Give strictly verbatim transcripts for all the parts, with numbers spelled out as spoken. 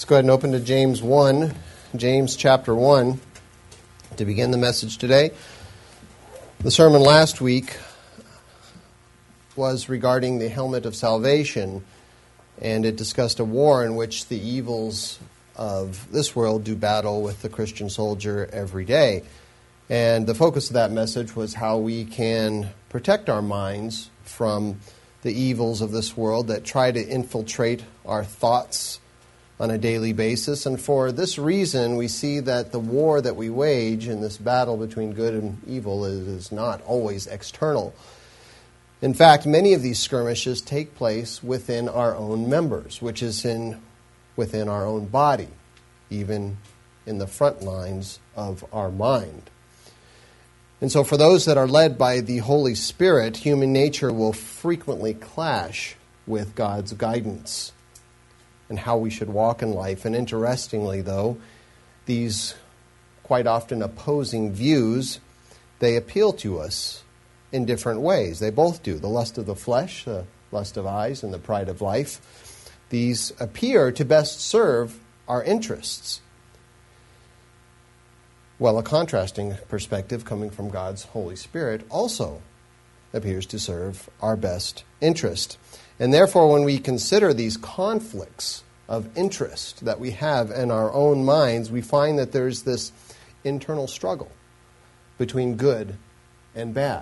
go ahead and open to James one, James chapter one, to begin the message today. The sermon last week was regarding the helmet of salvation, and it discussed a war in which the evils of this world do battle with the Christian soldier every day. And the focus of that message was how we can protect our minds from the evils of this world that try to infiltrate our thoughts on a daily basis. And for this reason, we see that the war that we wage in this battle between good and evil is, is not always external. In fact, many of these skirmishes take place within our own members, which is in within our own body, even in the front lines of our mind. And so for those that are led by the Holy Spirit, human nature will frequently clash with God's guidance and how we should walk in life. And interestingly, though, these quite often opposing views, they appeal to us in different ways. They both do. The lust of the flesh, the lust of eyes, and the pride of life. These appear to best serve our interests. Well, a contrasting perspective coming from God's Holy Spirit also appears to serve our best interest. And therefore, when we consider these conflicts of interest that we have in our own minds, we find that there's this internal struggle between good and bad.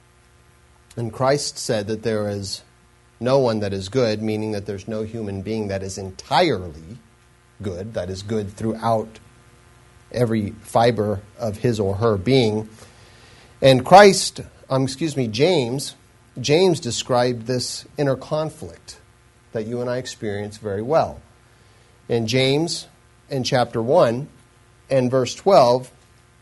And Christ said that there is no one that is good, meaning that there's no human being that is entirely good, that is good throughout every fiber of his or her being. And Christ, um, excuse me, James, James described this inner conflict that you and I experience very well. In James, in chapter one, and verse twelve,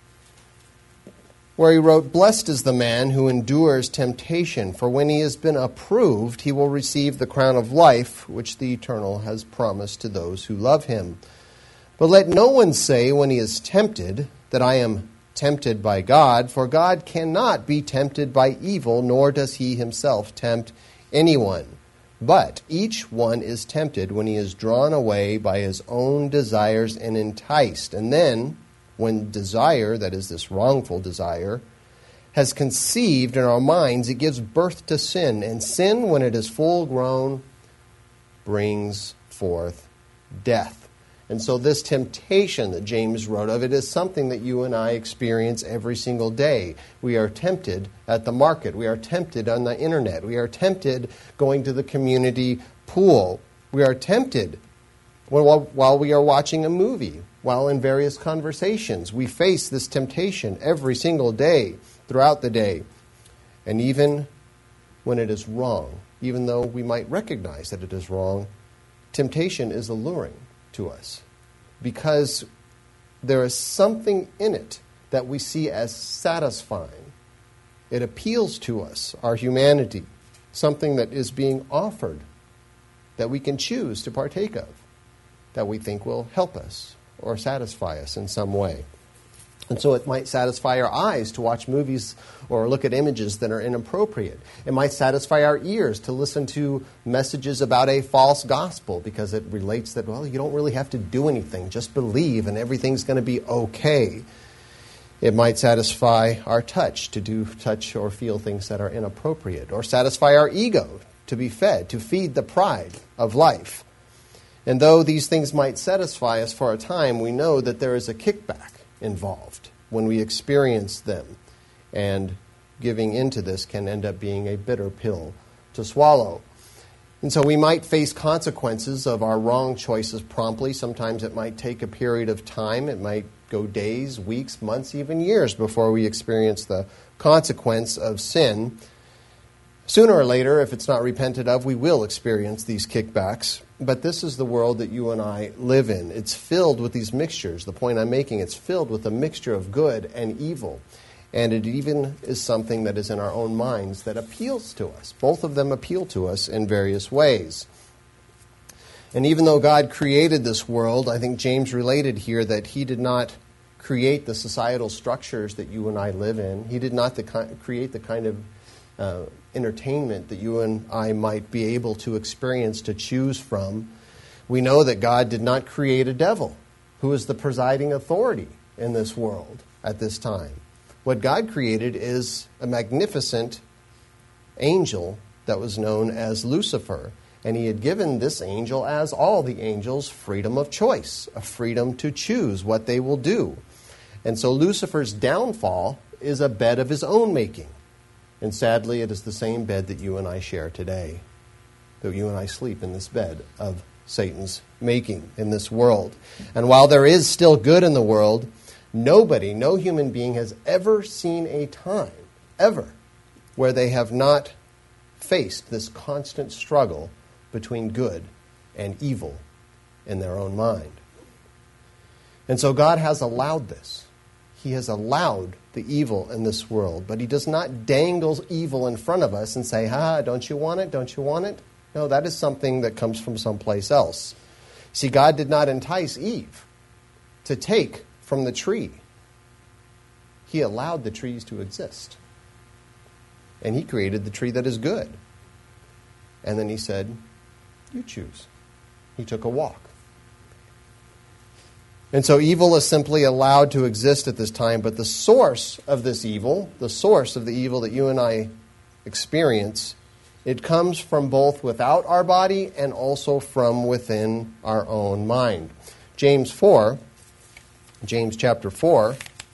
where he wrote, "Blessed is the man who endures temptation, for when he has been approved, he will receive the crown of life, which the Eternal has promised to those who love him. But let no one say when he is tempted that I am tempted by God, for God cannot be tempted by evil, nor does he himself tempt anyone. But each one is tempted when he is drawn away by his own desires and enticed. And then, when desire, that is this wrongful desire, has conceived in our minds, it gives birth to sin. And sin, when it is full grown, brings forth death." And so this temptation that James wrote of, it is something that you and I experience every single day. We are tempted at the market. We are tempted on the internet. We are tempted going to the community pool. We are tempted while, while we are watching a movie, while in various conversations. We face this temptation every single day, throughout the day. And even when it is wrong, even though we might recognize that it is wrong, temptation is alluring to us, because there is something in it that we see as satisfying. It appeals to us, our humanity, something that is being offered that we can choose to partake of, that we think will help us or satisfy us in some way. And so it might satisfy our eyes to watch movies or look at images that are inappropriate. It might satisfy our ears to listen to messages about a false gospel, because it relates that, well, you don't really have to do anything. Just believe and everything's going to be okay. It might satisfy our touch to do touch or feel things that are inappropriate, or satisfy our ego to be fed, to feed the pride of life. And though these things might satisfy us for a time, we know that there is a kickback involved when we experience them, and giving into this can end up being a bitter pill to swallow. And so we might face consequences of our wrong choices promptly. Sometimes it might take a period of time. It might go days, weeks, months, even years before we experience the consequence of sin. Sooner or later, if it's not repented of, we will experience these kickbacks. But this is the world that you and I live in. It's filled with these mixtures. The point I'm making, it's filled with a mixture of good and evil. And it even is something that is in our own minds that appeals to us. Both of them appeal to us in various ways. And even though God created this world, I think James related here that he did not create the societal structures that you and I live in. He did not the ki- create the kind of uh, entertainment that you and I might be able to experience, to choose from. We know that God did not create a devil, who is the presiding authority in this world at this time. What God created is a magnificent angel that was known as Lucifer. And he had given this angel, as all the angels, freedom of choice, a freedom to choose what they will do. And so Lucifer's downfall is a bed of his own making. And sadly, it is the same bed that you and I share today. That you and I sleep in this bed of Satan's making in this world. And while there is still good in the world, nobody, no human being has ever seen a time, ever, where they have not faced this constant struggle between good and evil in their own mind. And so God has allowed this. He has allowed the evil in this world, but he does not dangle evil in front of us and say, ha, don't you want it? Don't you want it? No, that is something that comes from someplace else. See, God did not entice Eve to take from the tree. He allowed the trees to exist. And he created the tree that is good. And then he said, you choose. He took a walk. And so evil is simply allowed to exist at this time, but the source of this evil, the source of the evil that you and I experience, it comes from both without our body and also from within our own mind. James four, James chapter four,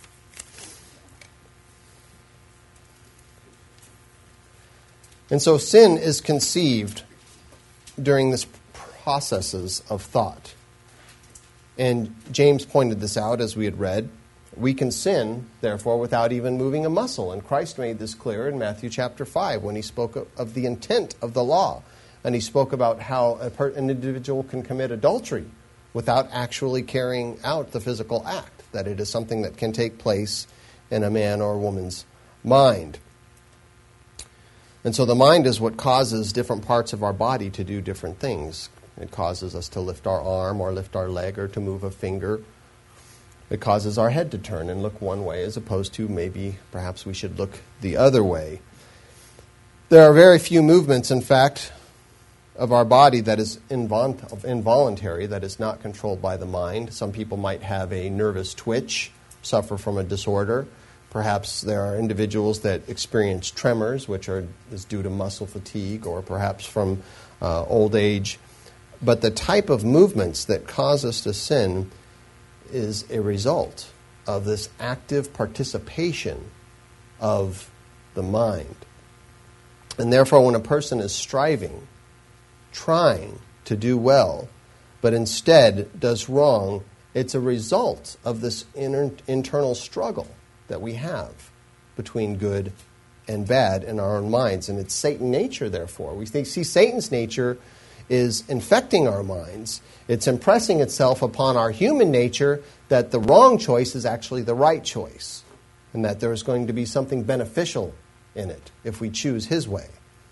and so sin is conceived during this processes of thought. And James pointed this out as we had read. We can sin, therefore, without even moving a muscle. And Christ made this clear in Matthew chapter five when he spoke of, of the intent of the law. And he spoke about how a per, an individual can commit adultery without actually carrying out the physical act, that it is something that can take place in a man or a woman's mind. And so the mind is what causes different parts of our body to do different things. It causes us to lift our arm or lift our leg or to move a finger. It causes our head to turn and look one way as opposed to maybe perhaps we should look the other way. There are very few movements, in fact, of our body that is invol- involuntary, that is not controlled by the mind. Some people might have a nervous twitch, suffer from a disorder. Perhaps there are individuals that experience tremors, which are is due to muscle fatigue or perhaps from uh, old age. But the type of movements that cause us to sin is a result of this active participation of the mind. And therefore, when a person is striving, trying to do well, but instead does wrong, it's a result of this inner, internal struggle that we have between good and bad in our own minds. And it's Satan's nature, therefore. We see Satan's nature is infecting our minds. It's impressing itself upon our human nature that the wrong choice is actually the right choice, and that there is going to be something beneficial in it if we choose his way.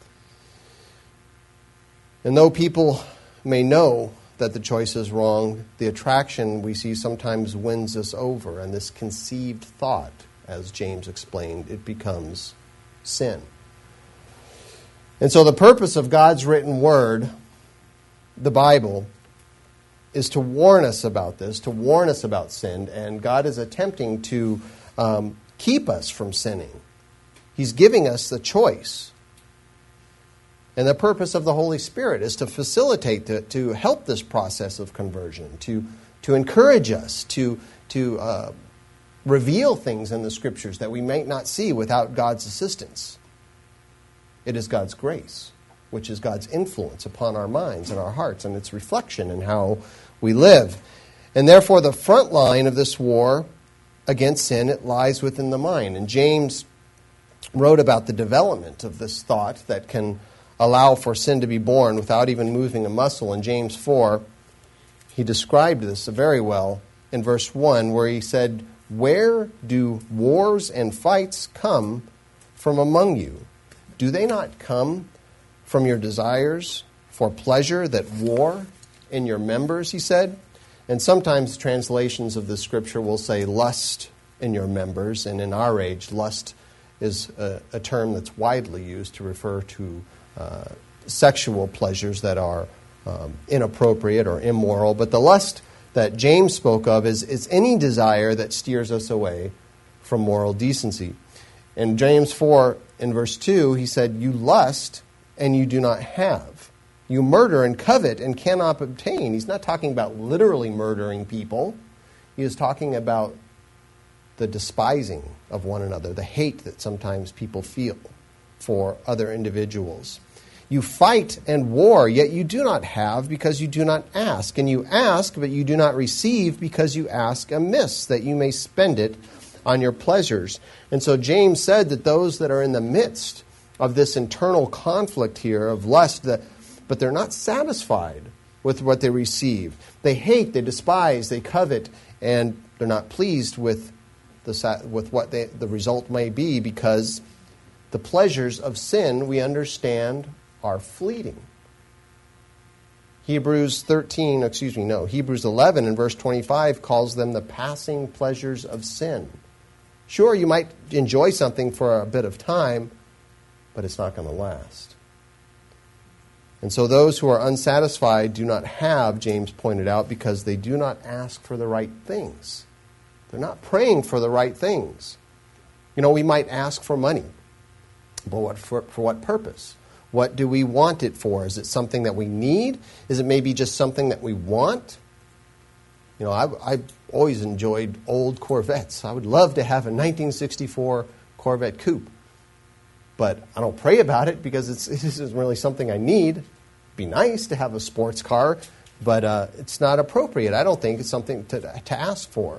And though people may know that the choice is wrong, the attraction we see sometimes wins us over, and this conceived thought, as James explained, it becomes sin. And so the purpose of God's written word, the Bible, is to warn us about this, to warn us about sin, and God is attempting to um, keep us from sinning. He's giving us the choice. And the purpose of the Holy Spirit is to facilitate, to, to help this process of conversion, to, to encourage us, to, to uh, reveal things in the Scriptures that we might not see without God's assistance. It is God's grace, which is God's influence upon our minds and our hearts, and its reflection in how we live. And therefore, the front line of this war against sin, it lies within the mind. And James wrote about the development of this thought that can allow for sin to be born without even moving a muscle. In James four, he described this very well in verse one, where he said, "Where do wars and fights come from among you? Do they not come from your desires for pleasure that war in your members," he said. And sometimes translations of this scripture will say lust in your members. And in our age, lust is a, a term that's widely used to refer to uh, sexual pleasures that are um, inappropriate or immoral. But the lust that James spoke of is, is any desire that steers us away from moral decency. In James four, in verse two, he said, "You lust and you do not have. You murder and covet and cannot obtain." He's not talking about literally murdering people. He is talking about the despising of one another, the hate that sometimes people feel for other individuals. "You fight and war, yet you do not have because you do not ask. And you ask, but you do not receive because you ask amiss, that you may spend it on your pleasures." And so James said that those that are in the midst of this internal conflict here of lust, that, but they're not satisfied with what they receive. They hate, they despise, they covet, and they're not pleased with the with what they, the result may be, because the pleasures of sin, we understand, are fleeting. Hebrews thirteen, excuse me, no, Hebrews eleven in verse twenty-five calls them the passing pleasures of sin. Sure, you might enjoy something for a bit of time, but it's not going to last. And so those who are unsatisfied do not have, James pointed out, because they do not ask for the right things. They're not praying for the right things. You know, we might ask for money, but what for, for what purpose? What do we want it for? Is it something that we need? Is it maybe just something that we want? You know, I, I've always enjoyed old Corvettes. I would love to have a nineteen sixty-four Corvette Coupe. But I don't pray about it because it's, it isn't really something I need. It'd be nice to have a sports car, but uh, it's not appropriate. I don't think it's something to, to ask for.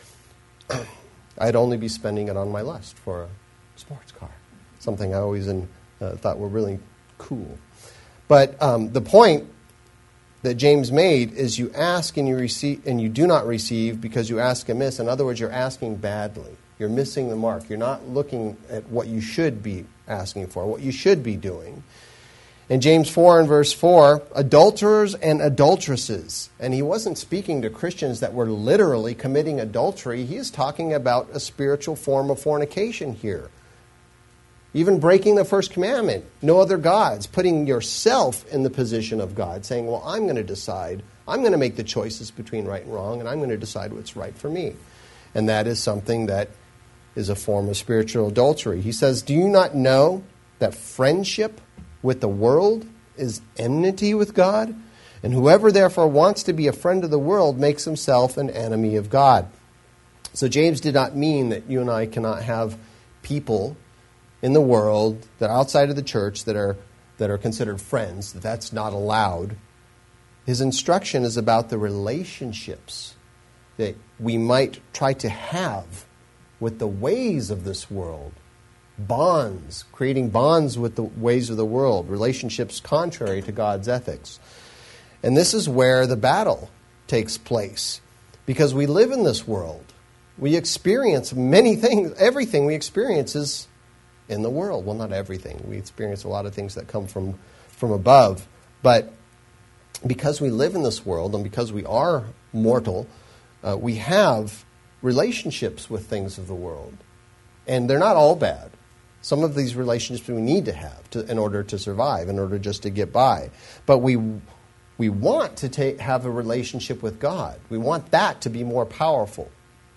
I'd only be spending it on my lust for a sports car, something I always in, uh, thought were really cool. But um, the point that James made is you ask and you receive, and you do not receive because you ask amiss. In other words, you're asking badly. You're missing the mark. You're not looking at what you should be asking for, what you should be doing. In James four and verse four, adulterers and adulteresses. And he wasn't speaking to Christians that were literally committing adultery. He is talking about a spiritual form of fornication here. Even breaking the first commandment, no other gods, putting yourself in the position of God, saying, well, I'm going to decide, I'm going to make the choices between right and wrong, and I'm going to decide what's right for me. And that is something that is a form of spiritual adultery. He says, do you not know that friendship with the world is enmity with God? And whoever therefore wants to be a friend of the world makes himself an enemy of God. So James did not mean that you and I cannot have people in the world that are outside of the church that are that are considered friends, that that's not allowed. His instruction is about the relationships that we might try to have with the ways of this world. Bonds, creating bonds with the ways of the world, relationships contrary to God's ethics. And this is where the battle takes place, because we live in this world. We experience many things. Everything we experience is in the world. Well, not everything. We experience a lot of things that come from, from above. But because we live in this world and because we are mortal, uh, we have relationships with things of the world. And they're not all bad. Some of these relationships we need to have to, in order to survive, in order just to get by. But we we want to take, have a relationship with God. We want that to be more powerful,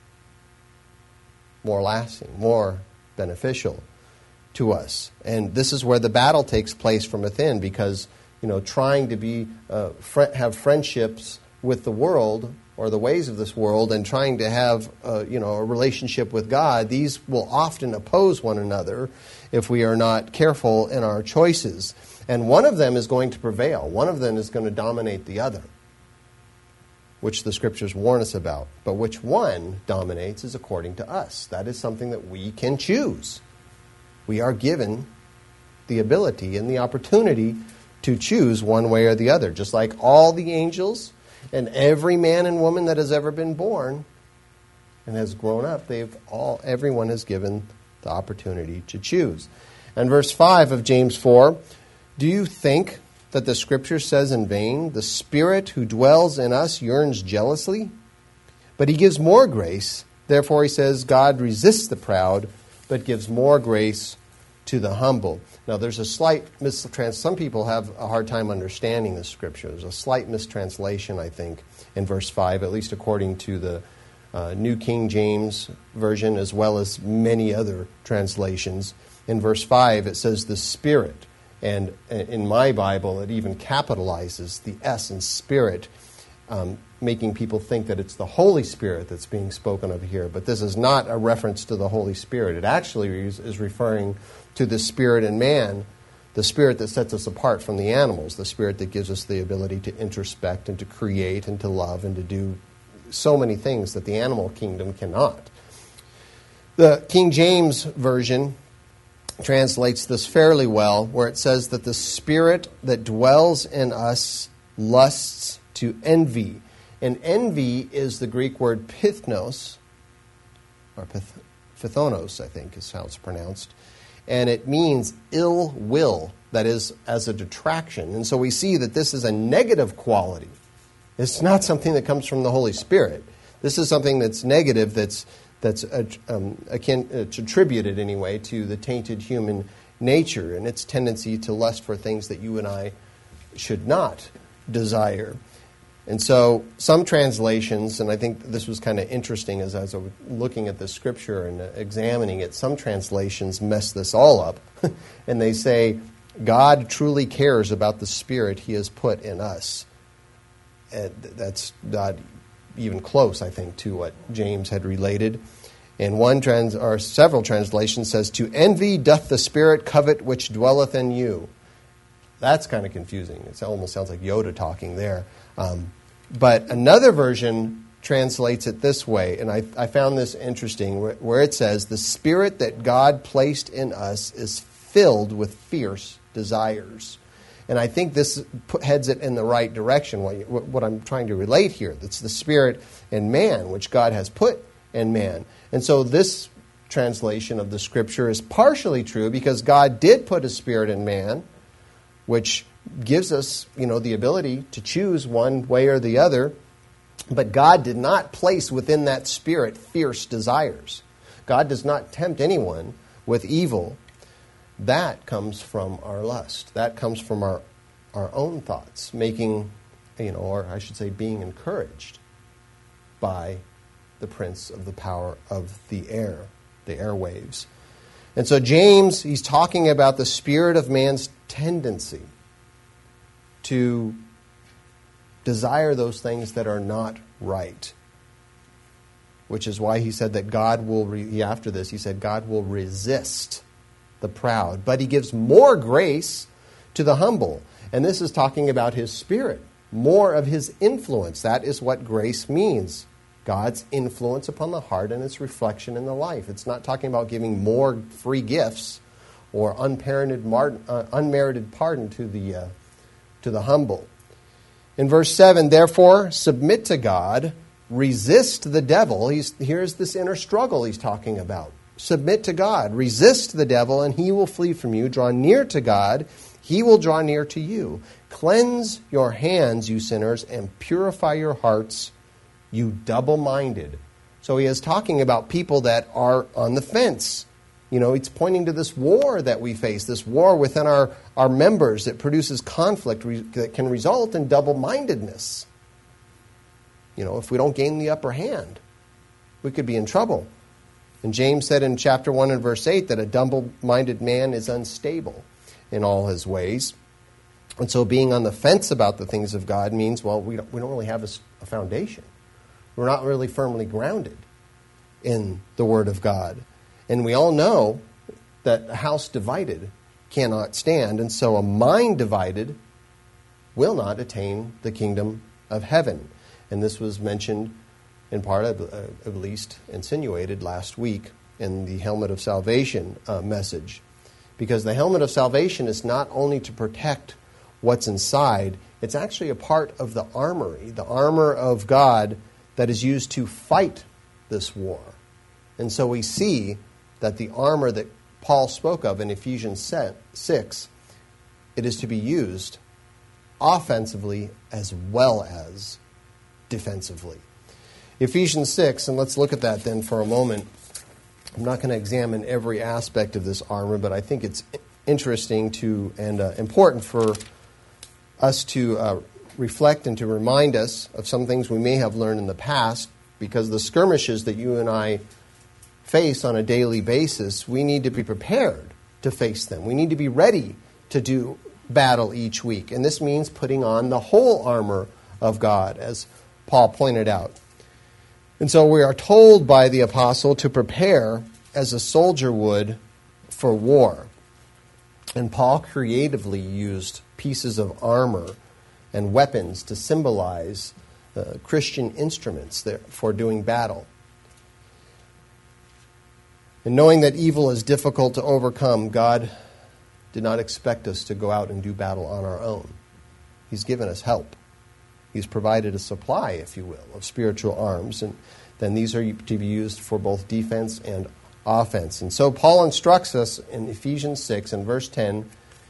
more lasting, more beneficial to us. And this is where the battle takes place from within, because, you know, trying to be uh, fr- have friendships with the world or the ways of this world and trying to have uh, you know, a relationship with God, these will often oppose one another if we are not careful in our choices. And one of them is going to prevail. One of them is going to dominate the other, which the Scriptures warn us about. But which one dominates is according to us. That is something that we can choose. We are given the ability and the opportunity to choose one way or the other, just like all the angels and every man and woman that has ever been born and has grown up. They've all, everyone has given the opportunity to choose. And verse five of James four, do you think that the Scripture says in vain, the Spirit who dwells in us yearns jealously? But he gives more grace. Therefore he says, God resists the proud, but gives more grace to the humble. Now, there's a slight mistrans. Some people have a hard time understanding the scripture. There's a slight mistranslation, I think, in verse five, at least according to the uh, New King James Version, as well as many other translations. In verse five, it says the Spirit. And in my Bible, it even capitalizes the S in Spirit, um, making people think that it's the Holy Spirit that's being spoken of here. But this is not a reference to the Holy Spirit. It actually is, is referring to the Spirit in man, the Spirit that sets us apart from the animals, the Spirit that gives us the ability to introspect and to create and to love and to do so many things that the animal kingdom cannot. The King James Version translates this fairly well, where it says that the Spirit that dwells in us lusts to envy. And envy is the Greek word pithnos, or pith, pithonos, I think is how it's pronounced. And it means ill will, that is, as a detraction. And so we see that this is a negative quality. It's not something that comes from the Holy Spirit. This is something that's negative, that's that's um, akin, it's attributed anyway to the tainted human nature and its tendency to lust for things that you and I should not desire. And so some translations, and I think this was kind of interesting as I was looking at the scripture and examining it, some translations mess this all up. And they say, God truly cares about the Spirit He has put in us. And that's not even close, I think, to what James had related. And one trans, or several translations says, to envy doth the Spirit covet which dwelleth in you. That's kind of confusing. It almost sounds like Yoda talking there. Um, but another version translates it this way, and I, I found this interesting, where, where it says, the Spirit that God placed in us is filled with fierce desires. And I think this put, heads it in the right direction, what, you, what I'm trying to relate here. It's the Spirit in man, which God has put in man. And so this translation of the Scripture is partially true because God did put a Spirit in man, which gives us, you know, the ability to choose one way or the other. But God did not place within that Spirit fierce desires. God does not tempt anyone with evil. That comes from our lust. That comes from our, our own thoughts, making, you know, or I should say being encouraged by the prince of the power of the air, the airwaves. And so James, he's talking about the spirit of man's tendency to desire those things that are not right. Which is why he said that God will, re- after this, he said God will resist the proud, but he gives more grace to the humble. And this is talking about his Spirit, more of his influence. That is what grace means. God's influence upon the heart and its reflection in the life. It's not talking about giving more free gifts or unmerited, uh, unmerited pardon to the, uh, to the humble. In verse seven, therefore, submit to God, resist the devil. He's, here's this inner struggle he's talking about. Submit to God, resist the devil, and he will flee from you. Draw near to God, he will draw near to you. Cleanse your hands, you sinners, and purify your hearts, you double-minded. So he is talking about people that are on the fence. You know, it's pointing to this war that we face, this war within our, our members that produces conflict re- that can result in double-mindedness. You know, if we don't gain the upper hand, we could be in trouble. And James said in chapter one and verse eight that a double-minded man is unstable in all his ways. And so being on the fence about the things of God means, well, we don't, we don't really have a, a foundation. We're not really firmly grounded in the Word of God. And we all know that a house divided cannot stand, and so a mind divided will not attain the kingdom of heaven. And this was mentioned in part, at least insinuated last week in the Helmet of Salvation uh, message. Because the Helmet of Salvation is not only to protect what's inside, it's actually a part of the armory, the armor of God that is used to fight this war. And so we see that the armor that Paul spoke of in Ephesians six, it is to be used offensively as well as defensively. Ephesians six, and let's look at that then for a moment. I'm not going to examine every aspect of this armor, but I think it's interesting to and uh, important for us to uh, reflect and to remind us of some things we may have learned in the past, because the skirmishes that you and I face on a daily basis, we need to be prepared to face them. We need to be ready to do battle each week. And this means putting on the whole armor of God, as Paul pointed out. And so we are told by the apostle to prepare as a soldier would for war. And Paul creatively used pieces of armor and weapons to symbolize uh, Christian instruments there for doing battle. And knowing that evil is difficult to overcome, God did not expect us to go out and do battle on our own. He's given us help. He's provided a supply, if you will, of spiritual arms, and then these are to be used for both defense and offense. And so Paul instructs us in Ephesians six and verse ten.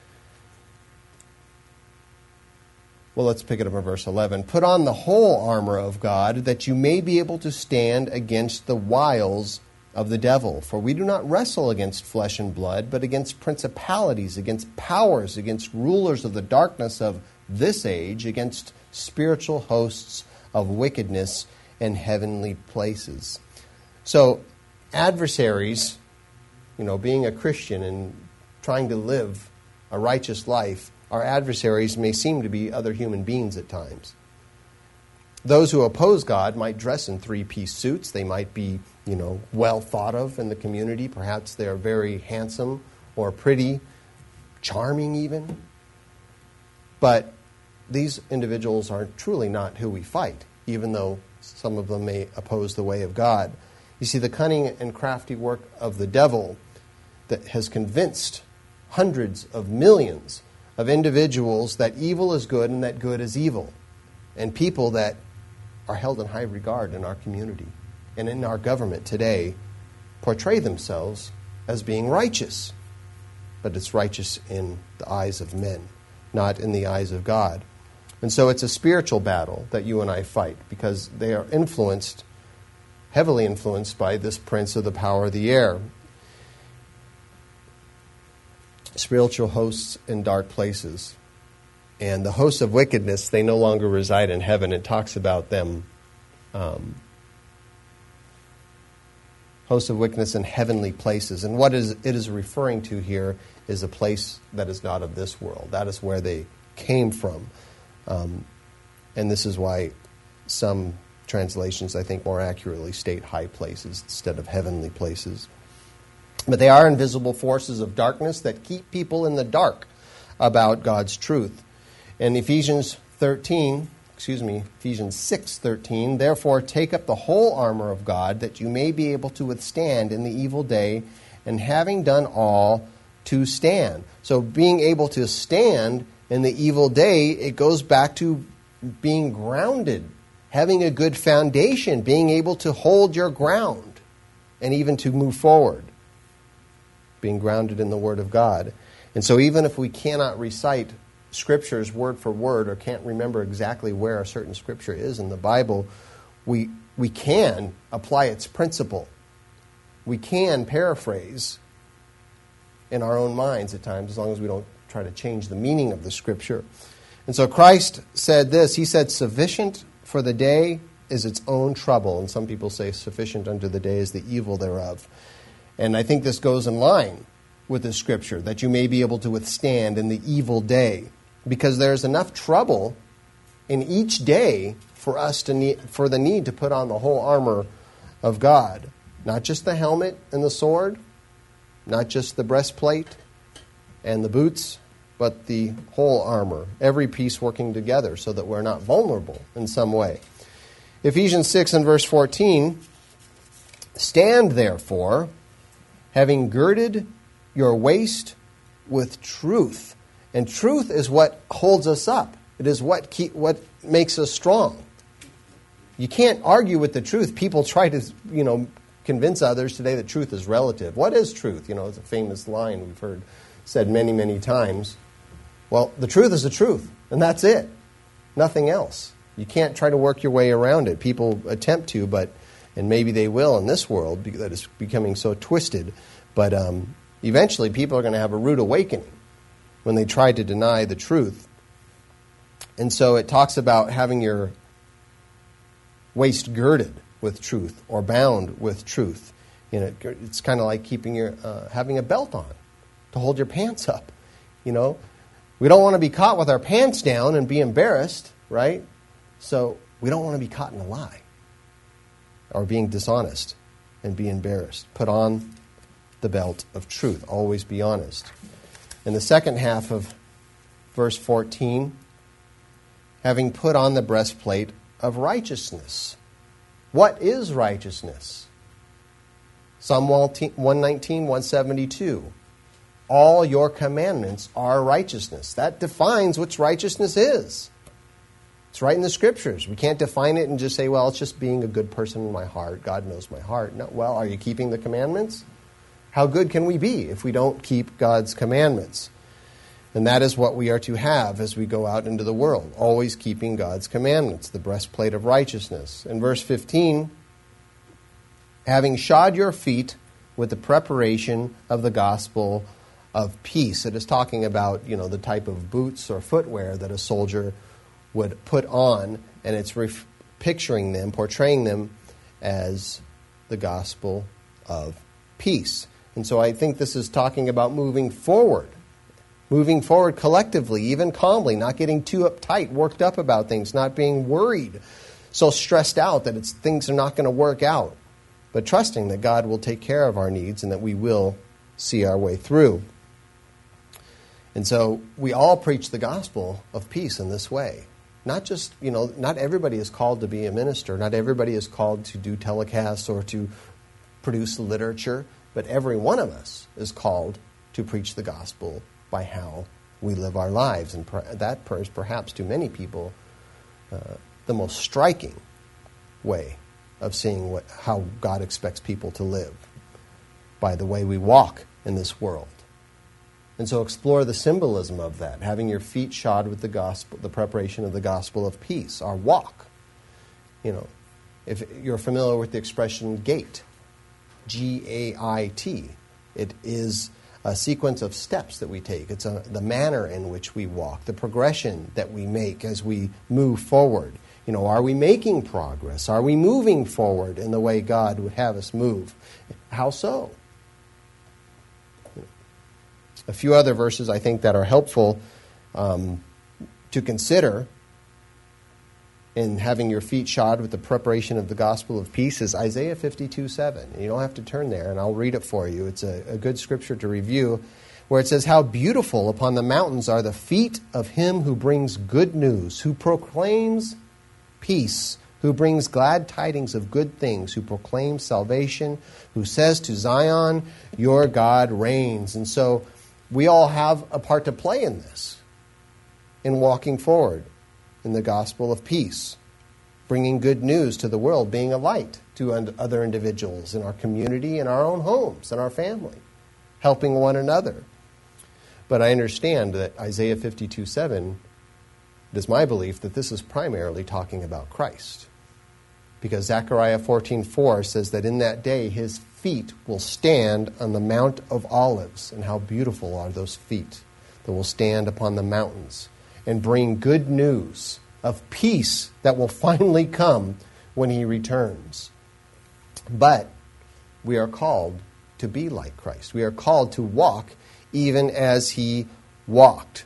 Well, let's pick it up in verse eleven. Put on the whole armor of God, that you may be able to stand against the wiles of the devil. For we do not wrestle against flesh and blood, but against principalities, against powers, against rulers of the darkness of this age, against spiritual hosts of wickedness in heavenly places. So, adversaries, you know, being a Christian and trying to live a righteous life, our adversaries may seem to be other human beings at times. Those who oppose God might dress in three-piece suits. They might be, you know, well thought of in the community. Perhaps they are very handsome or pretty, charming even. But these individuals are truly not who we fight, even though some of them may oppose the way of God. You see, the cunning and crafty work of the devil that has convinced hundreds of millions of individuals that evil is good and that good is evil, and people that are held in high regard in our community and in our government today portray themselves as being righteous. But it's righteous in the eyes of men, not in the eyes of God. And so it's a spiritual battle that you and I fight, because they are influenced, heavily influenced by this prince of the power of the air. Spiritual hosts in dark places. And the hosts of wickedness, they no longer reside in heaven. It talks about them, um, hosts of wickedness in heavenly places. And what is it is referring to here is a place that is not of this world. That is where they came from. Um, and this is why some translations, I think, more accurately state high places instead of heavenly places. But they are invisible forces of darkness that keep people in the dark about God's truth. In Ephesians thirteen, excuse me, Ephesians six thirteen, therefore take up the whole armor of God, that you may be able to withstand in the evil day, and having done all, to stand. So being able to stand in the evil day, it goes back to being grounded, having a good foundation, being able to hold your ground, and even to move forward, being grounded in the Word of God. And so even if we cannot recite Scriptures word for word, or can't remember exactly where a certain Scripture is in the Bible, we we can apply its principle. We can paraphrase in our own minds at times, as long as we don't try to change the meaning of the Scripture. And so Christ said this. He said, sufficient for the day is its own trouble. And some people say sufficient unto the day is the evil thereof. And I think this goes in line with the Scripture, that you may be able to withstand in the evil day. Because there's enough trouble in each day for us to need, for the need to put on the whole armor of God. Not just the helmet and the sword, not just the breastplate and the boots, but the whole armor, every piece working together so that we're not vulnerable in some way. Ephesians six and verse fourteen, stand therefore, having girded your waist with truth. And truth is what holds us up. It is what keep, what makes us strong. You can't argue with the truth. People try to, you know, convince others today that truth is relative. What is truth? You know, it's a famous line we've heard said many, many times. Well, the truth is the truth, and that's it. Nothing else. You can't try to work your way around it. People attempt to, but And maybe they will in this world that is becoming so twisted. But um, eventually people are going to have a rude awakening when they try to deny the truth. And so it talks about having your waist girded with truth or bound with truth. You know, it's kind of like keeping your uh, having a belt on to hold your pants up. You know, we don't want to be caught with our pants down and be embarrassed, right? So we don't want to be caught in a lie or being dishonest and be embarrassed. Put on the belt of truth. Always be honest. In the second half of verse fourteen, having put on the breastplate of righteousness. What is righteousness? Psalm one nineteen, one seventy-two. All your commandments are righteousness. That defines what righteousness is. It's right in the Scriptures. We can't define it and just say, well, it's just being a good person in my heart. God knows my heart. No, well, are you keeping the commandments? How good can we be if we don't keep God's commandments? And that is what we are to have as we go out into the world, always keeping God's commandments, the breastplate of righteousness. In verse fifteen, having shod your feet with the preparation of the gospel of peace. It is talking about, you know, the type of boots or footwear that a soldier would put on, and it's ref- picturing them, portraying them as the gospel of peace. And so I think this is talking about moving forward, moving forward collectively, even calmly, not getting too uptight, worked up about things, not being worried, so stressed out that it's, things are not going to work out, but trusting that God will take care of our needs and that we will see our way through. And so we all preach the gospel of peace in this way. Not just, you know, not everybody is called to be a minister. Not everybody is called to do telecasts or to produce literature. But every one of us is called to preach the gospel by how we live our lives. And per- that is perhaps to many people uh, the most striking way of seeing what, how God expects people to live, by the way we walk in this world. And so explore the symbolism of that, having your feet shod with the gospel, the preparation of the gospel of peace, our walk. You know, if you're familiar with the expression gait, G A I T, it is a sequence of steps that we take. It's a, the manner in which we walk, the progression that we make as we move forward. You know, are we making progress? Are we moving forward in the way God would have us move? How so? A few other verses I think that are helpful um, to consider in having your feet shod with the preparation of the gospel of peace is Isaiah fifty-two seven. You don't have to turn there, and I'll read it for you. It's a, a good scripture to review, where it says, how beautiful upon the mountains are the feet of him who brings good news, who proclaims peace, who brings glad tidings of good things, who proclaims salvation, who says to Zion, your God reigns. And so we all have a part to play in this, in walking forward in the gospel of peace, bringing good news to the world, being a light to other individuals in our community, in our own homes, in our family, helping one another. But I understand that Isaiah fifty-two seven, it is my belief that this is primarily talking about Christ. Because Zechariah fourteen four says that in that day his feet will stand on the Mount of Olives. And how beautiful are those feet that will stand upon the mountains and bring good news of peace that will finally come when he returns. But we are called to be like Christ. We are called to walk even as he walked.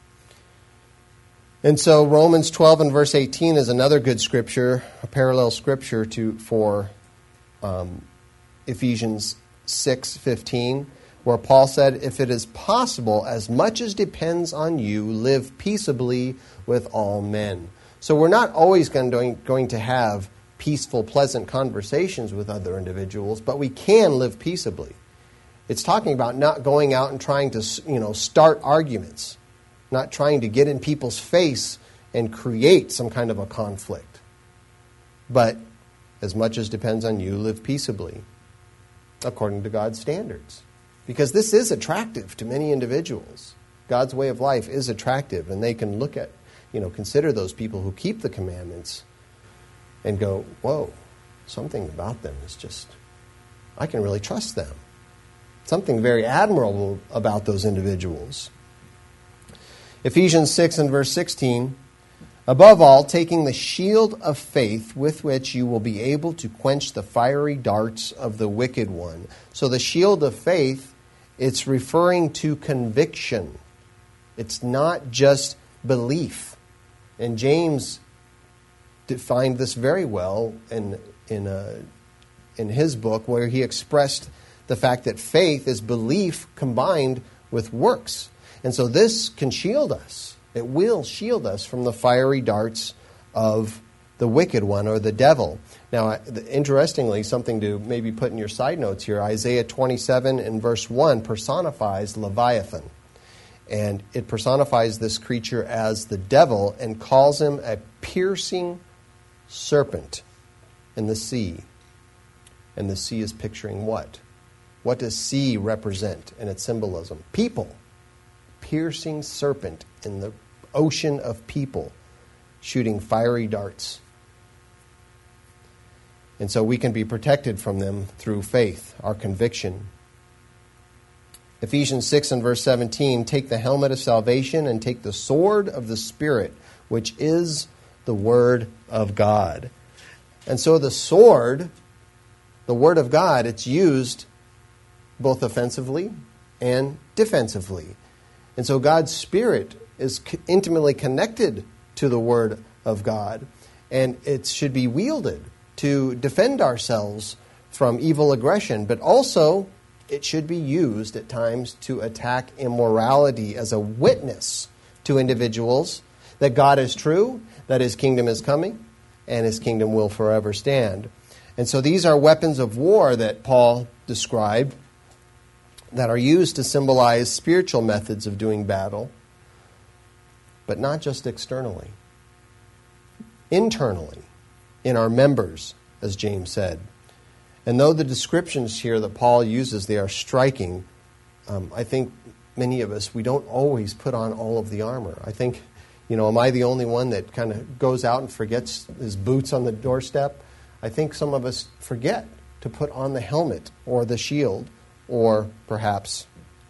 And so Romans twelve and verse eighteen is another good scripture, a parallel scripture to for um, Ephesians six fifteen, where Paul said, if it is possible, as much as depends on you, live peaceably with all men. So we're not always going to, going to have peaceful, pleasant conversations with other individuals, but we can live peaceably. It's talking about not going out and trying to, you know, start arguments, not trying to get in people's face and create some kind of a conflict. But as much as depends on you, live peaceably according to God's standards. Because this is attractive to many individuals. God's way of life is attractive, and they can look at, you know, consider those people who keep the commandments and go, whoa, something about them is just, I can really trust them. Something very admirable about those individuals. Ephesians six and verse sixteen, above all, taking the shield of faith with which you will be able to quench the fiery darts of the wicked one. So the shield of faith, it's referring to conviction. It's not just belief. And James defined this very well in in a, in his book, where he expressed the fact that faith is belief combined with works. And so this can shield us. It will shield us from the fiery darts of the wicked one or the devil. Now, interestingly, something to maybe put in your side notes here, Isaiah twenty-seven and verse one personifies Leviathan. And it personifies this creature as the devil and calls him a piercing serpent in the sea. And the sea is picturing what? What does sea represent in its symbolism? People. Piercing serpent in the ocean of people shooting fiery darts. And so we can be protected from them through faith, our conviction. Ephesians six and verse seventeen, take the helmet of salvation and take the sword of the Spirit, which is the Word of God. And so the sword, the Word of God, it's used both offensively and defensively. And so God's Spirit is intimately connected to the Word of God. And it should be wielded to defend ourselves from evil aggression. But also, it should be used at times to attack immorality as a witness to individuals that God is true, that His kingdom is coming, and His kingdom will forever stand. And so these are weapons of war that Paul described that are used to symbolize spiritual methods of doing battle, but not just externally. Internally, in our members, as James said. And though the descriptions here that Paul uses, they are striking, um, I think many of us, we don't always put on all of the armor. I think, you know, am I the only one that kind of goes out and forgets his boots on the doorstep? I think some of us forget to put on the helmet or the shield, or perhaps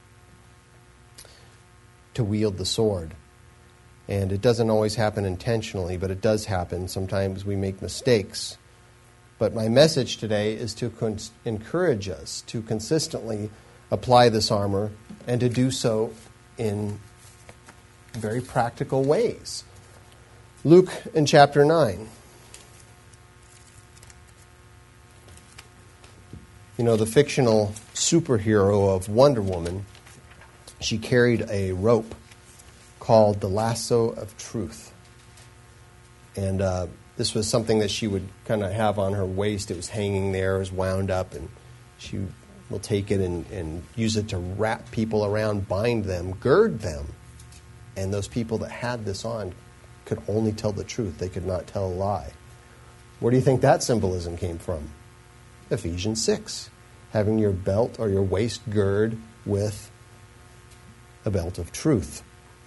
to wield the sword. And it doesn't always happen intentionally, but it does happen. Sometimes we make mistakes. But my message today is to con- encourage us to consistently apply this armor and to do so in very practical ways. Luke in chapter nine. You know, the fictional superhero of Wonder Woman, she carried a rope called the lasso of truth. And uh, this was something that she would kind of have on her waist. It was hanging there, it was wound up, and she will take it and, and use it to wrap people around, bind them, gird them. And those people that had this on could only tell the truth. They could not tell a lie. Where do you think that symbolism came from? Ephesians six. Having your belt or your waist gird with a belt of truth.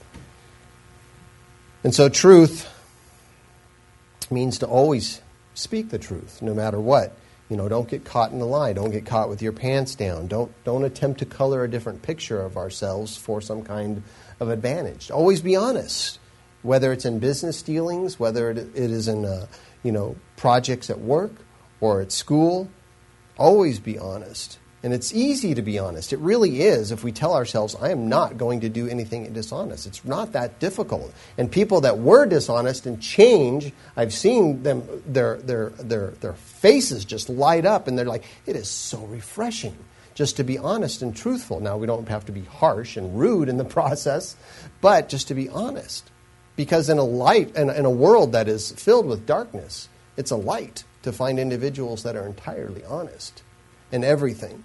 And so truth means to always speak the truth, no matter what. You know, don't get caught in the lie. Don't get caught with your pants down. Don't don't attempt to color a different picture of ourselves for some kind of advantage. Always be honest, whether it's in business dealings, whether it, it is in uh, you know projects at work or at school. Always be honest. And it's easy to be honest. It really is if we tell ourselves, I am not going to do anything dishonest. It's not that difficult. And people that were dishonest and change, I've seen them, their their their their faces just light up, and they're like, it is so refreshing just to be honest and truthful. Now, we don't have to be harsh and rude in the process, but just to be honest. Because in a light, in, in a world that is filled with darkness, it's a light to find individuals that are entirely honest in everything.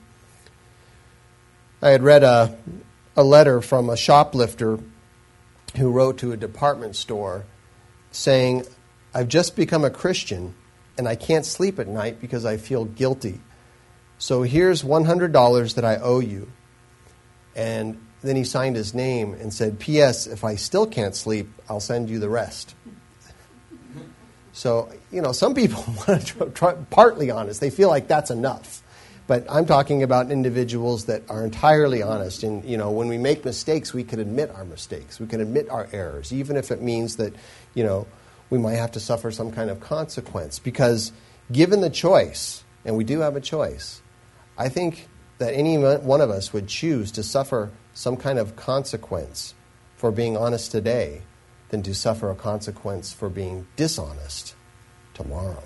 I had read a, a letter from a shoplifter who wrote to a department store saying, I've just become a Christian and I can't sleep at night because I feel guilty. So here's one hundred dollars that I owe you. And then he signed his name and said, P S if I still can't sleep, I'll send you the rest. So, you know, some people want to try, partly honest. They feel like that's enough. But I'm talking about individuals that are entirely honest. And, you know, when we make mistakes, we can admit our mistakes. We can admit our errors, even if it means that, you know, we might have to suffer some kind of consequence. Because given the choice, and we do have a choice, I think that any one of us would choose to suffer some kind of consequence for being honest today than to suffer a consequence for being dishonest tomorrow.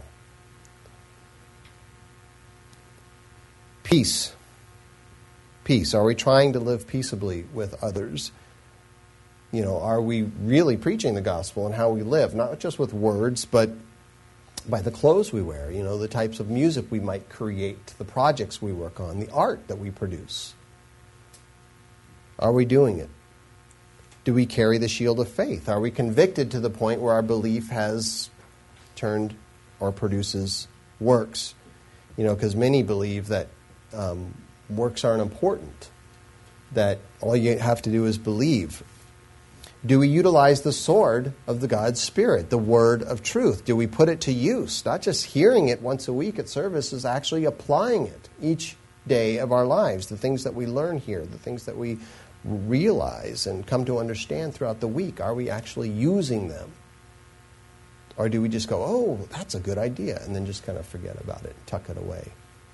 Peace. Peace. Are we trying to live peaceably with others? You know, are we really preaching the gospel and how we live, not just with words, but by the clothes we wear, you know, the types of music we might create, the projects we work on, the art that we produce? Are we doing it? Do we carry the shield of faith? Are we convicted to the point where our belief has turned or produces works? You know, because many believe that um, works aren't important, that all you have to do is believe. Do we utilize the sword of the God's Spirit, the word of truth? Do we put it to use? Not just hearing it once a week at service, actually applying it each day of our lives, the things that we learn here, the things that we realize and come to understand throughout the week. Are we actually using them? Or do we just go, oh, that's a good idea, and then just kind of forget about it, tuck it away?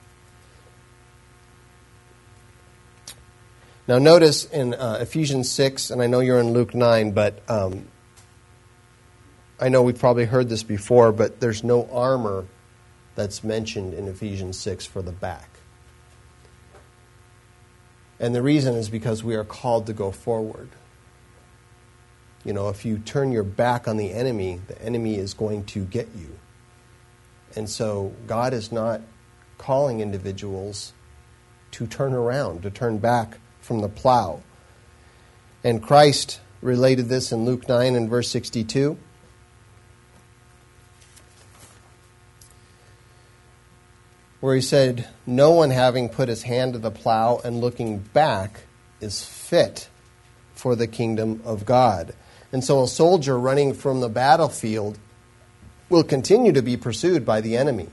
Now notice in uh, Ephesians six, and I know you're in Luke nine, but um, I know we've probably heard this before, but there's no armor that's mentioned in Ephesians six for the back. And the reason is because we are called to go forward. You know, if you turn your back on the enemy, the enemy is going to get you. And so God is not calling individuals to turn around, to turn back from the plow. And Christ related this in Luke nine and verse sixty-two. Where he said, no one having put his hand to the plow and looking back is fit for the kingdom of God. And so a soldier running from the battlefield will continue to be pursued by the enemy.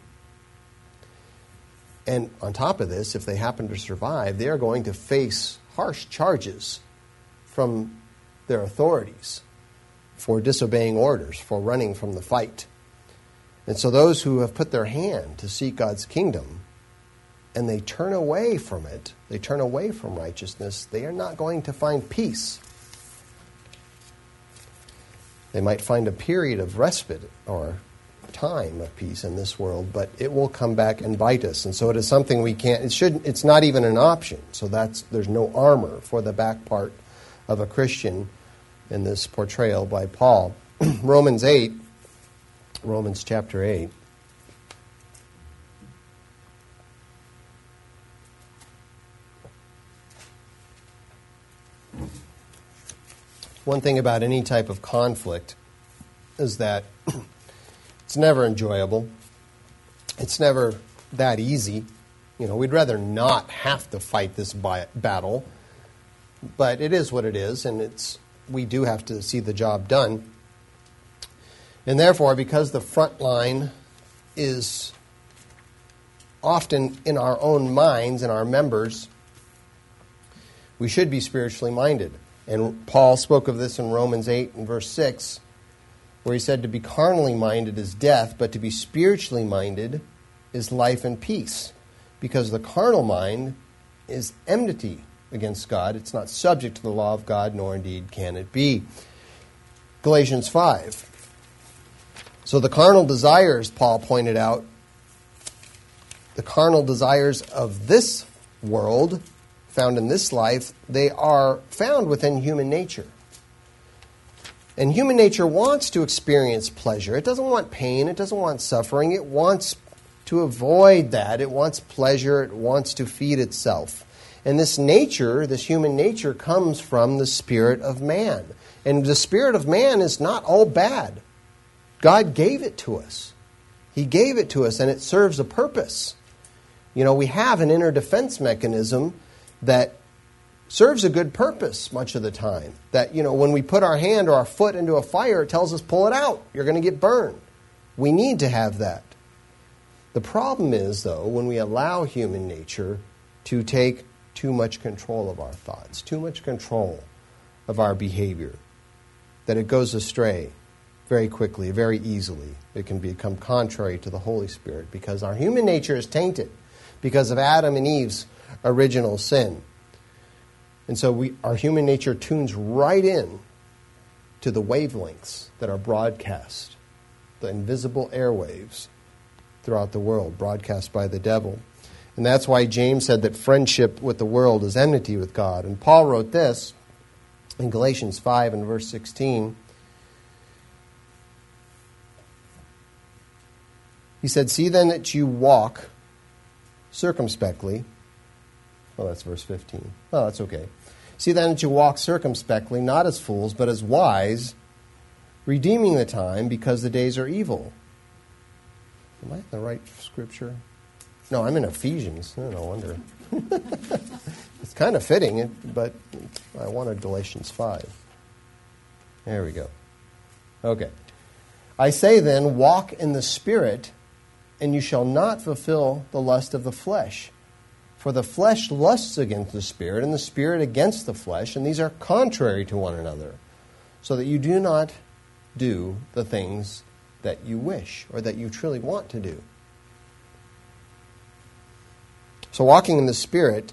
And on top of this, if they happen to survive, they are going to face harsh charges from their authorities for disobeying orders, for running from the fight. And so those who have put their hand to seek God's kingdom and they turn away from it, they turn away from righteousness, they are not going to find peace. They might find a period of respite or time of peace in this world, but it will come back and bite us. And so it is something we can't, it should, it's not even an option. So that's, there's no armor for the back part of a Christian in this portrayal by Paul. Romans eight, Romans chapter eight. One thing about any type of conflict is that it's never enjoyable. It's never that easy. You know, we'd rather not have to fight this bi- battle, but it is what it is, and it's we do have to see the job done. And therefore, because the front line is often in our own minds and our members, we should be spiritually minded. And Paul spoke of this in Romans eight and verse six, where he said to be carnally minded is death, but to be spiritually minded is life and peace. Because the carnal mind is enmity against God. It's not subject to the law of God, nor indeed can it be. Galatians five. So the carnal desires, Paul pointed out, the carnal desires of this world, found in this life, they are found within human nature. And human nature wants to experience pleasure. It doesn't want pain. It doesn't want suffering. It wants to avoid that. It wants pleasure. It wants to feed itself. And this nature, this human nature, comes from the spirit of man. And the spirit of man is not all bad. God gave it to us. He gave it to us, and it serves a purpose. You know, we have an inner defense mechanism that serves a good purpose much of the time. That, you know, when we put our hand or our foot into a fire, it tells us, pull it out. You're going to get burned. We need to have that. The problem is, though, when we allow human nature to take too much control of our thoughts, too much control of our behavior, that it goes astray very quickly, very easily. It can become contrary to the Holy Spirit because our human nature is tainted because of Adam and Eve's original sin. And so we, our human nature tunes right in to the wavelengths that are broadcast, the invisible airwaves throughout the world, broadcast by the devil. And that's why James said that friendship with the world is enmity with God. And Paul wrote this in Galatians five and verse sixteen. He said, "See then that you walk circumspectly." Oh, that's verse fifteen. Oh, that's okay. "See then that you walk circumspectly, not as fools, but as wise, redeeming the time, because the days are evil." Am I in the right scripture? No, I'm in Ephesians. Oh, no wonder. It's kind of fitting, but I wanted Galatians five. There we go. Okay. "I say then, walk in the Spirit, and you shall not fulfill the lust of the flesh. For the flesh lusts against the Spirit, and the Spirit against the flesh, and these are contrary to one another, so that you do not do the things that you wish or that you truly want to do." So walking in the Spirit,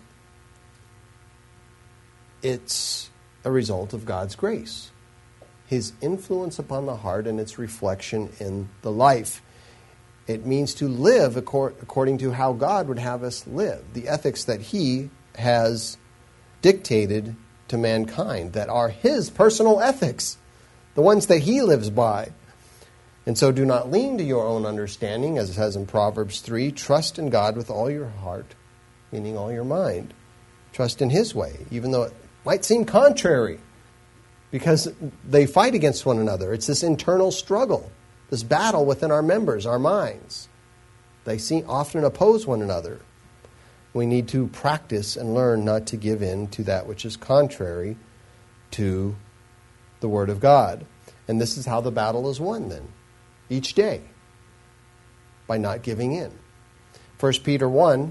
it's a result of God's grace, His influence upon the heart and its reflection in the life. It means to live according to how God would have us live, the ethics that He has dictated to mankind, that are His personal ethics, the ones that He lives by. And so do not lean to your own understanding, as it says in Proverbs three. Trust in God with all your heart, meaning all your mind. Trust in His way, even though it might seem contrary, because they fight against one another. It's this internal struggle, this battle within our members, our minds. They seem often oppose one another. We need to practice and learn not to give in to that which is contrary to the Word of God. And this is how the battle is won then, each day, by not giving in. First Peter one.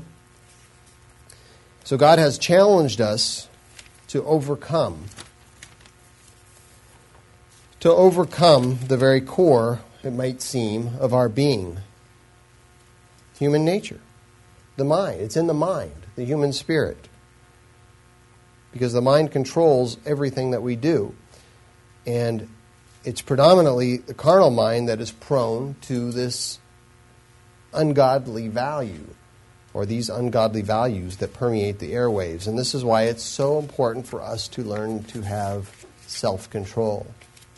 So God has challenged us to overcome, to overcome the very core, it might seem, of our being. Human nature, the mind. It's in the mind, the human spirit. Because the mind controls everything that we do. And it's predominantly the carnal mind that is prone to this ungodly value, or these ungodly values that permeate the airwaves. And this is why it's so important for us to learn to have self-control.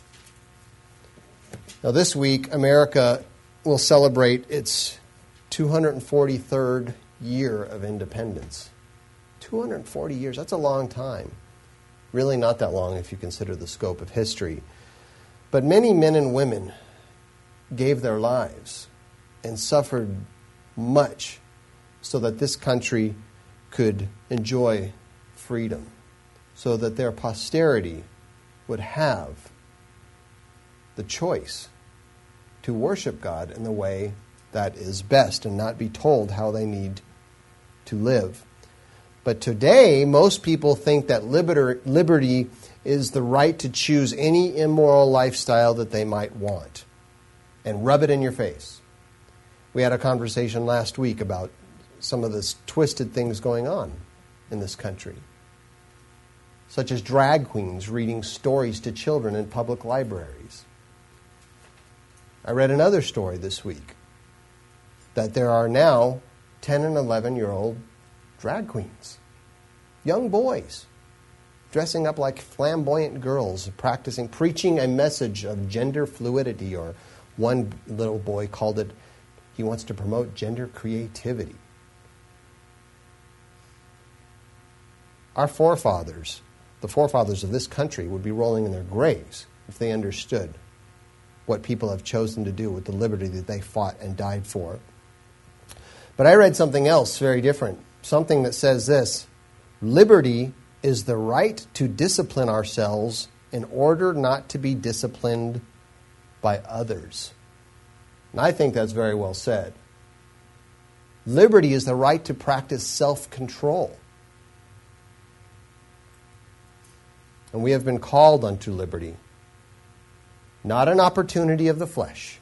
Now this week, America will celebrate its two hundred forty-third year of independence. two hundred forty years, that's a long time. Really not that long if you consider the scope of history. But many men and women gave their lives and suffered much so that this country could enjoy freedom, so that their posterity would have the choice to worship God in the way that is best and not be told how they need to live. But today, most people think that liberty is the right to choose any immoral lifestyle that they might want and rub it in your face. We had a conversation last week about some of the twisted things going on in this country, such as drag queens reading stories to children in public libraries. I read another story this week that there are now ten and eleven-year-old drag queens, young boys, dressing up like flamboyant girls, practicing, preaching a message of gender fluidity, or one little boy called it, he wants to promote gender creativity. Our forefathers, the forefathers of this country, would be rolling in their graves if they understood what people have chosen to do with the liberty that they fought and died for. But I read something else very different, something that says this: liberty is the right to discipline ourselves in order not to be disciplined by others. And I think that's very well said. Liberty is the right to practice self-control. And we have been called unto liberty, not an opportunity of the flesh,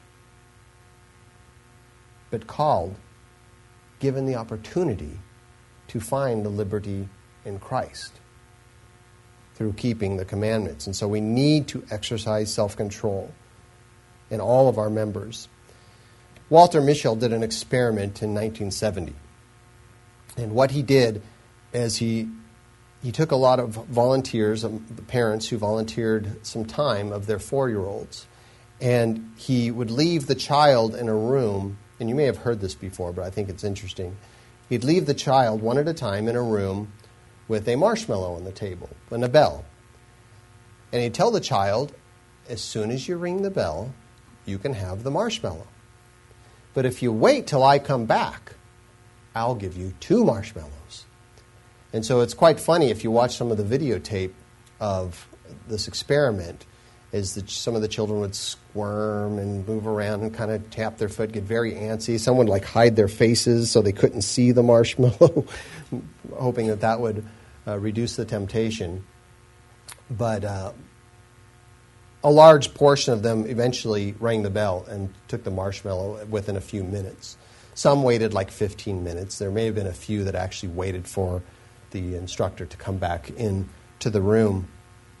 but called, given the opportunity, to find the liberty in Christ through keeping the commandments. And so we need to exercise self-control in all of our members. Walter Mischel did an experiment in nineteen seventy. And what he did is he he took a lot of volunteers, um, parents who volunteered some time of their four-year-olds, and he would leave the child in a room, and you may have heard this before, but I think it's interesting. He'd leave the child one at a time in a room with a marshmallow on the table and a bell. And he'd tell the child, as soon as you ring the bell, you can have the marshmallow. But if you wait till I come back, I'll give you two marshmallows. And so it's quite funny if you watch some of the videotape of this experiment, is that some of the children would squirm and move around and kind of tap their foot, get very antsy. Some would like hide their faces so they couldn't see the marshmallow, hoping that that would uh, reduce the temptation. But uh, a large portion of them eventually rang the bell and took the marshmallow within a few minutes. Some waited like fifteen minutes. There may have been a few that actually waited for the instructor to come back into the room.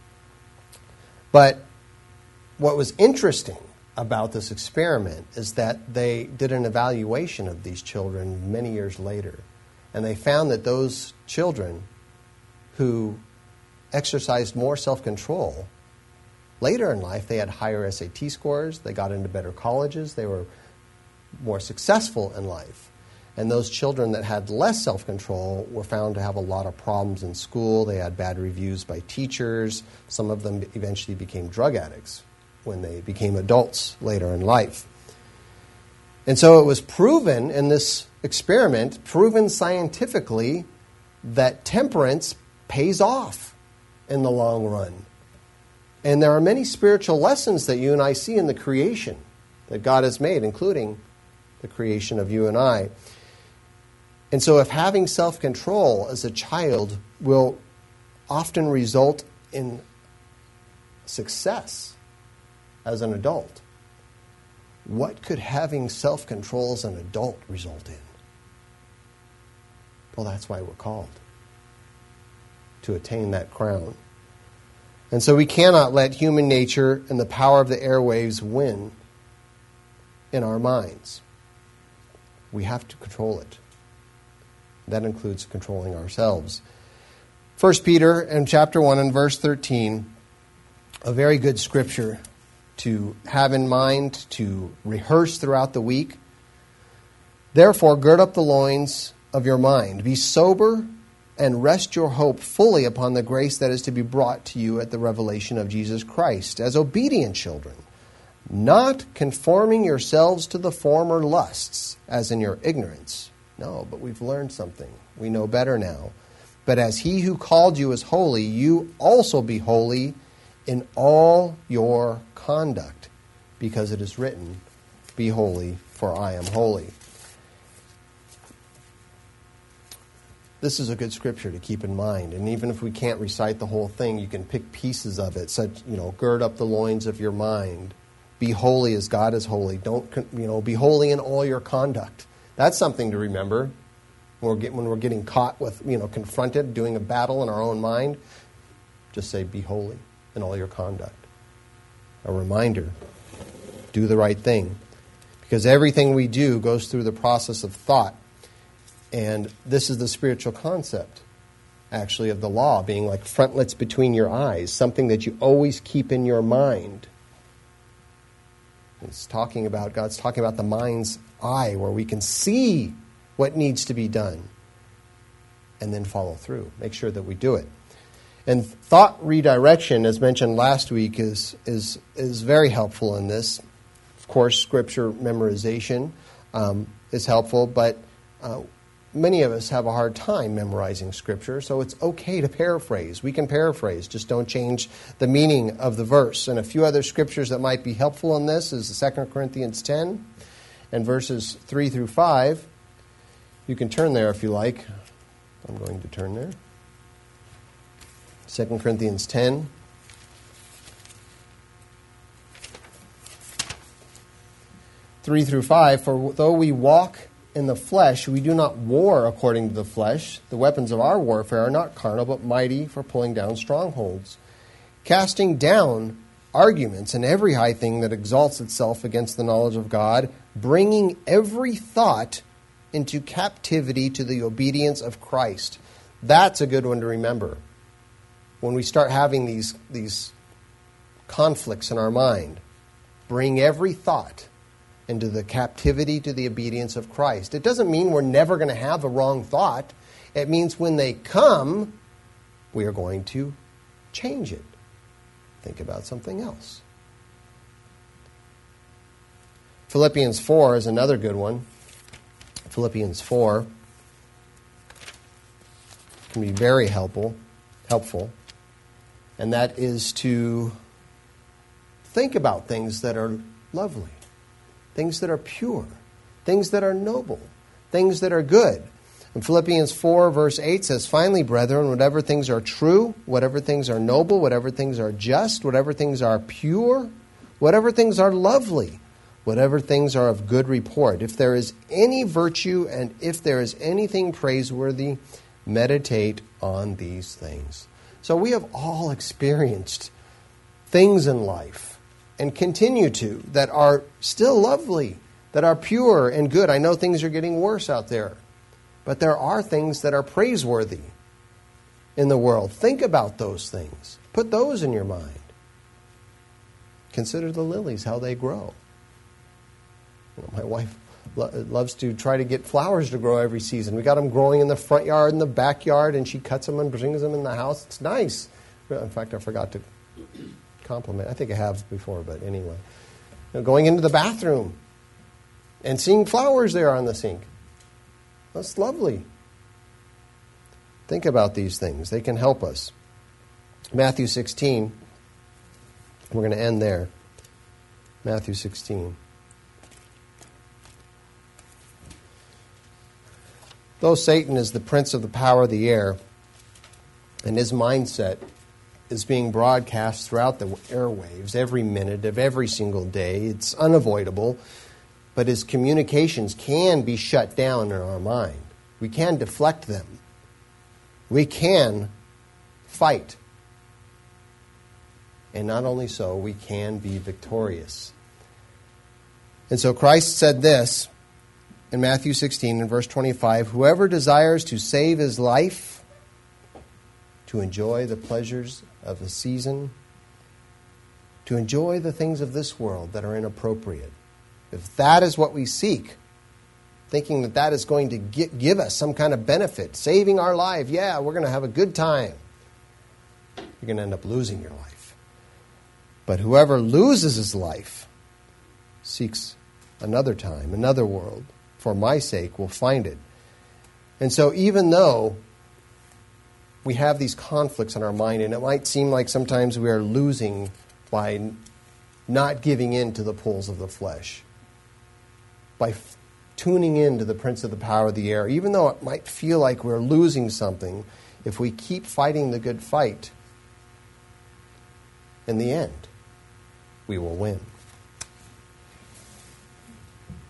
But what was interesting about this experiment is that they did an evaluation of these children many years later, and they found that those children who exercised more self-control, later in life they had higher S A T scores, they got into better colleges, they were more successful in life. And those children that had less self-control were found to have a lot of problems in school. They had bad reviews by teachers. Some of them eventually became drug addicts when they became adults later in life. And so it was proven in this experiment, proven scientifically, that temperance pays off in the long run. And there are many spiritual lessons that you and I see in the creation that God has made, including the creation of you and I. And so if having self-control as a child will often result in success as an adult, what could having self-control as an adult result in? Well, that's why we're called, to attain that crown. And so we cannot let human nature and the power of the airwaves win in our minds. We have to control it. That includes controlling ourselves. First Peter in chapter one and verse thirteen, a very good scripture to have in mind, to rehearse throughout the week. Therefore, gird up the loins of your mind. Be sober and rest your hope fully upon the grace that is to be brought to you at the revelation of Jesus Christ, as obedient children, not conforming yourselves to the former lusts, as in your ignorance. No, but we've learned something. We know better now. But as he who called you is holy, you also be holy in all your conduct, because it is written, be holy, for I am holy. This is a good scripture to keep in mind. And even if we can't recite the whole thing, you can pick pieces of it. Such, you know, gird up the loins of your mind. Be holy as God is holy. Don't, you know, be holy in all your conduct. That's something to remember when we're, get, when we're getting caught with, you know, confronted, doing a battle in our own mind. Just say, be holy in all your conduct. A reminder, do the right thing. Because everything we do goes through the process of thought. And this is the spiritual concept, actually, of the law, being like frontlets between your eyes, something that you always keep in your mind. It's talking about, God's talking about the mind's eye, where we can see what needs to be done and then follow through. Make sure that we do it. And thought redirection, as mentioned last week, is is is very helpful in this. Of course, scripture memorization um, is helpful, but uh, many of us have a hard time memorizing scripture, so it's okay to paraphrase. We can paraphrase, just don't change the meaning of the verse. And a few other scriptures that might be helpful in this is Second Corinthians ten. and verses three through five. You can turn there if you like. I'm going to turn there. Second Corinthians ten. three through five, for though we walk in the flesh, we do not war according to the flesh. The weapons of our warfare are not carnal, but mighty for pulling down strongholds, casting down arguments and every high thing that exalts itself against the knowledge of God, bringing every thought into captivity to the obedience of Christ. That's a good one to remember. When we start having these, these conflicts in our mind, bring every thought into the captivity to the obedience of Christ. It doesn't mean we're never going to have a wrong thought. It means when they come, we are going to change it. Think about something else. Philippians four is another good one. Philippians four can be very helpful, helpful, and that is to think about things that are lovely, things that are pure, things that are noble, things that are good. And Philippians four verse eight says, finally, brethren, whatever things are true, whatever things are noble, whatever things are just, whatever things are pure, whatever things are lovely, whatever things are of good report, if there is any virtue and if there is anything praiseworthy, meditate on these things. So we have all experienced things in life and continue to, that are still lovely, that are pure and good. I know things are getting worse out there, but there are things that are praiseworthy in the world. Think about those things. Put those in your mind. Consider the lilies, how they grow. You know, my wife lo- loves to try to get flowers to grow every season. We got them growing in the front yard and the backyard, and she cuts them and brings them in the house. It's nice. In fact, I forgot to compliment. I think I have before, but anyway. You know, going into the bathroom and seeing flowers there on the sink. That's lovely. Think about these things. They can help us. Matthew sixteen. We're going to end there. Matthew sixteen. Though Satan is the prince of the power of the air, and his mindset is being broadcast throughout the airwaves every minute of every single day. It's unavoidable, but his communications can be shut down in our mind. We can deflect them. We can fight. And not only so, we can be victorious. And so Christ said this in Matthew sixteen and verse twenty-five, whoever desires to save his life, to enjoy the pleasures of the season, to enjoy the things of this world that are inappropriate. If that is what we seek, thinking that that is going to get, give us some kind of benefit, saving our life, yeah, we're going to have a good time, you're going to end up losing your life. But whoever loses his life seeks another time, another world, for my sake will find it. And so even though we have these conflicts in our mind, and it might seem like sometimes we are losing by not giving in to the pulls of the flesh, by f- tuning in to the prince of the power of the air, even though it might feel like we're losing something, if we keep fighting the good fight, in the end, we will win.